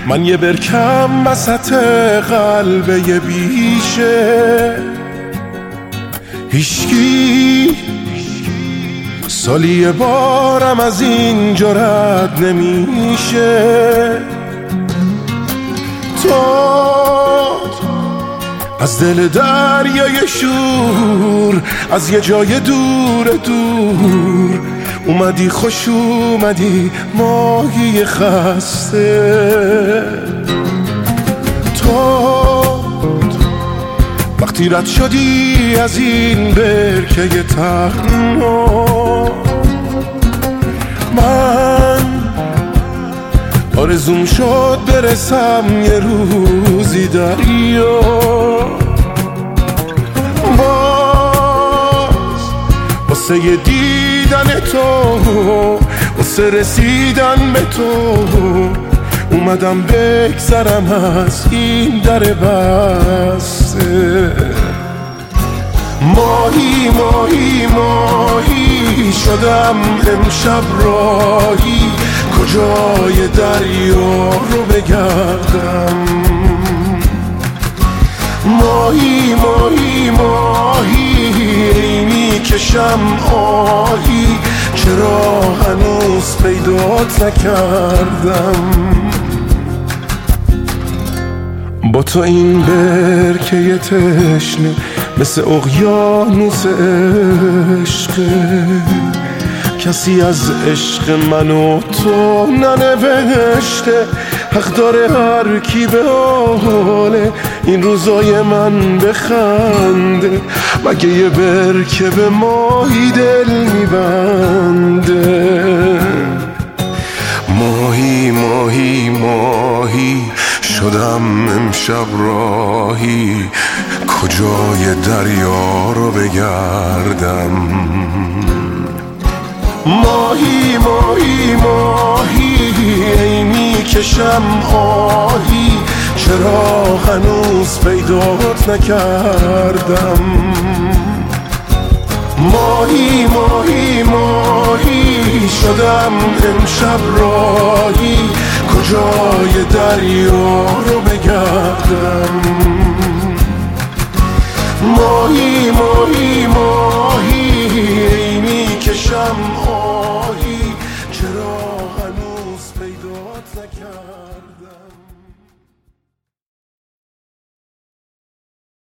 من یه برکم وسط قلب یه بیشه، هیچکی سالی یه بارم از اینجا رد نمیشه. تو از دل دریای شور، از یه جای دور دور اومدی، خوش اومدی ماهی خسته. تو وقتی رد شدی از این برکه تنها، من آرزوم شد برسم یه روزی دریا. باز واسه یه دیدن تو، واسه رسیدن به تو اومدم بگذرم از این در بسته. ماهی ماهی ماهی شدم امشب راهی، کجای دریا رو بگردم. ماهی ماهی ماهی میکشم آهی، چرا هنوز پیدات نکردم. با تو این برکه تشنه مثل اقیانوس عشقه، کسی از عشق من و تو ننوشته. حق داره هر کی به حال این روزای من بخنده، مگه یه برکه به ماهی دل میبنده. ماهی ماهی ماهی شدم امشب راهی، کجای دریا رو بگردم. ماهی ماهی ماهی میکشم آهی، چرا هنوز پیدات نکردم. ماهی ماهی ماهی شدم امشب راهی، کجای دریا رو بگردم. ماهی ماهی ماهی